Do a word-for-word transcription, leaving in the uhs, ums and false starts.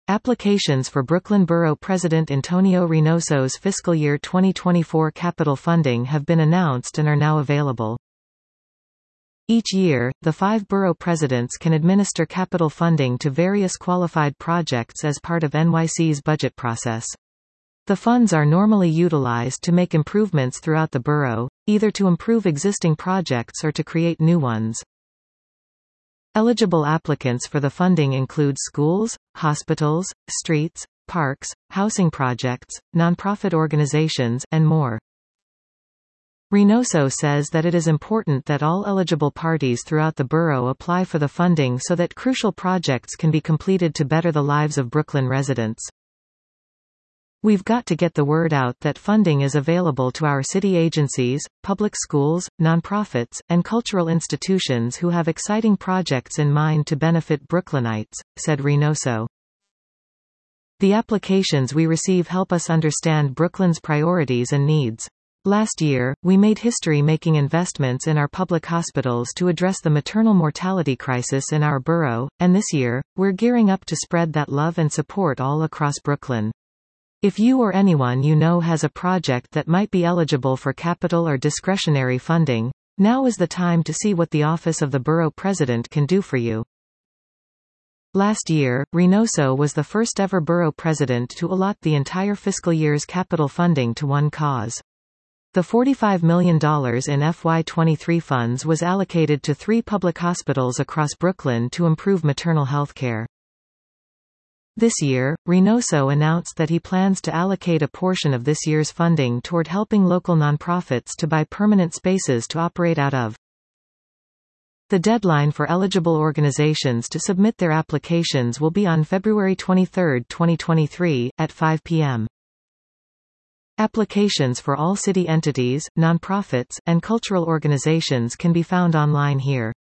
Applications for Brooklyn Borough President Antonio Reynoso's fiscal year twenty twenty-four capital funding have been announced and are now available. Each year, the five borough presidents can administer capital funding to various qualified projects as part of N Y C's budget process. The funds are normally utilized to make improvements throughout the borough, either to improve existing projects or to create new ones. Eligible applicants for the funding include schools, hospitals, streets, parks, housing projects, nonprofit organizations, and more. Reynoso says that it is important that all eligible parties throughout the borough apply for the funding so that crucial projects can be completed to better the lives of Brooklyn residents. We've got to get the word out that funding is available to our city agencies, public schools, nonprofits, and cultural institutions who have exciting projects in mind to benefit Brooklynites, said Reynoso. The applications we receive help us understand Brooklyn's priorities and needs. Last year, we made history making investments in our public hospitals to address the maternal mortality crisis in our borough, and this year, we're gearing up to spread that love and support all across Brooklyn. If you or anyone you know has a project that might be eligible for capital or discretionary funding, now is the time to see what the Office of the Borough President can do for you. Last year, Reynoso was the first ever borough president to allot the entire fiscal year's capital funding to one cause. The forty-five million dollars in F Y twenty-three funds was allocated to three public hospitals across Brooklyn to improve maternal health care. This year, Reynoso announced that he plans to allocate a portion of this year's funding toward helping local nonprofits to buy permanent spaces to operate out of. The deadline for eligible organizations to submit their applications will be on February twenty-third, twenty twenty-three, at five p m Applications for all city entities, nonprofits, and cultural organizations can be found online here.